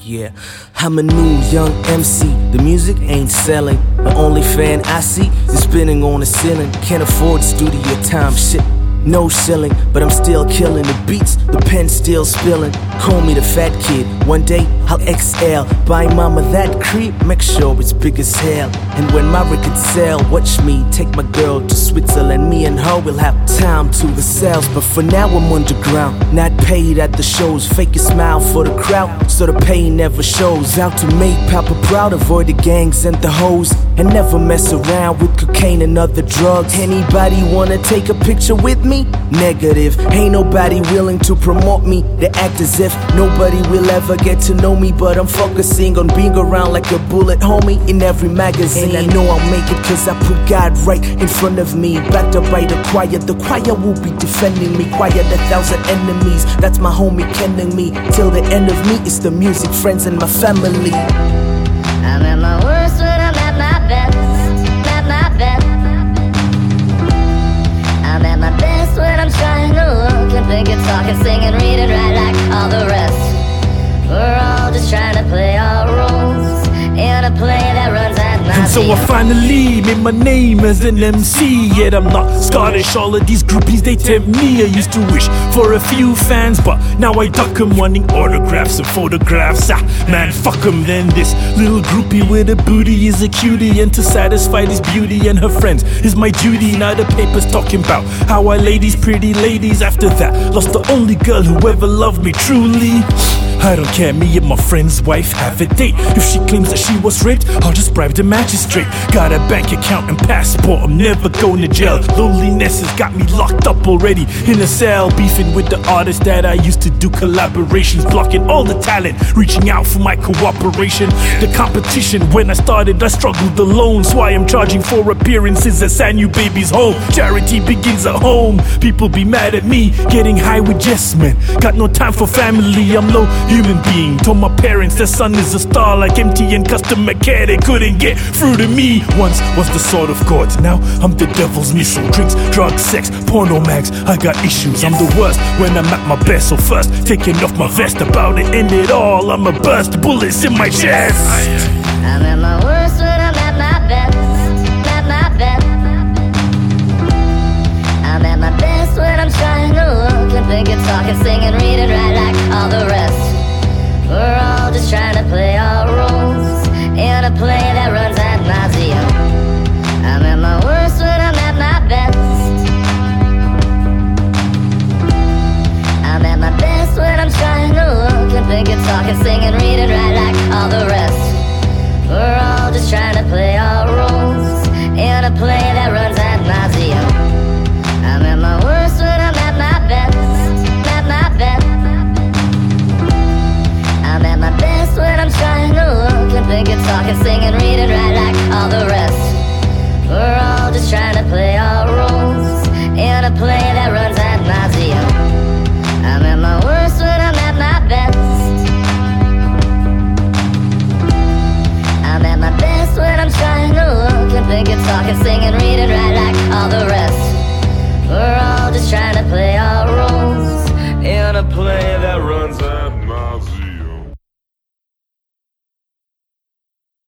Yeah, I'm a new young MC. The music ain't selling. The only fan I see is spinning on the ceiling. Can't afford studio time, shit. No shilling, but I'm still killing the beats, the pen's still spilling. Call me the fat kid, one day I'll XL. Buy mama that creep, make sure it's big as hell. And when my records sell, watch me take my girl to Switzerland. Me and her will have time to the sales. But for now I'm underground, not paid at the shows. Fake a smile for the crowd, so the pain never shows. Out to make Papa proud, avoid the gangs and the hoes, and never mess around with cocaine and other drugs. Anybody wanna take a picture with me? Negative, ain't nobody willing to promote me. They act as if nobody will ever get to know me, but I'm focusing on being around like a bullet, homie, in every magazine. And I know I'll make it cause I put God right in front of me. Backed up by the choir will be defending me. Quiet 1,000 enemies, that's my homie kenning me. Till the end of me, it's the music, friends and my family. I'm at my worst when I'm at my best, at my best. I'm at my best when I'm trying to look and think and talk and sing and read and write like all the rest. We're all just trying to play our roles in a play that runs at night. And so I finally made my name as an MC. Yet I'm not Scottish, all of these groupies, they tempt me. I used to wish for a few fans, but now I duck them, wanting autographs and photographs. Man, fuck them. Then this little groupie with a booty is a cutie, and to satisfy this beauty and her friends is my duty. Now the paper's talking about how I lay these pretty ladies. After that, lost the only girl who ever loved me truly. I don't care, me and my friend's wife have a date. If she claims that she was raped, I'll just bribe the magistrate. Got a bank account and passport, I'm never going to jail. Loneliness has got me locked up already in a cell, beefing with the artists that I used to do collaborations, blocking all the talent, reaching out for my cooperation. The competition, when I started, I struggled alone, so I am charging for appearances at Sanyu Baby's home. Charity begins at home. People be mad at me, getting high with yes men. Got no time for family, I'm no human being. Told my parents their son is a star like MTN customer care. They couldn't get through to me. Once was the sword of God, now I'm the devil's missile. Drinks, drugs, sex, porno mags, I got issues. I'm the worst when I'm at my best. So first, taking off my vest, about to end it all. I'm a burst, bullets in my chest. I'm at my worst when I'm at my best, at my best. I'm at my best when I'm trying to look and think and talk and sing and read and write like all the rest. We're all just trying to play our roles in a play that runs ad nauseum. I'm at my worst when I'm at my best. I'm at my best when I'm trying to look and think and talk and sing and read and write like all the rest. We're all just trying to play our roles in a play that runs ad nauseum. I'm at my worst when I'm at my best, at my best. I'm at my best when I'm trying to look and think and talk and sing and read and write like all the rest. We're all just trying to play our roles in a play that runs ad nauseum. I'm at my worst when I'm at my best. I'm at my best when I'm trying to look and think and talk and sing and read and write like all the rest. We're all just trying to play our roles in a play that runs out.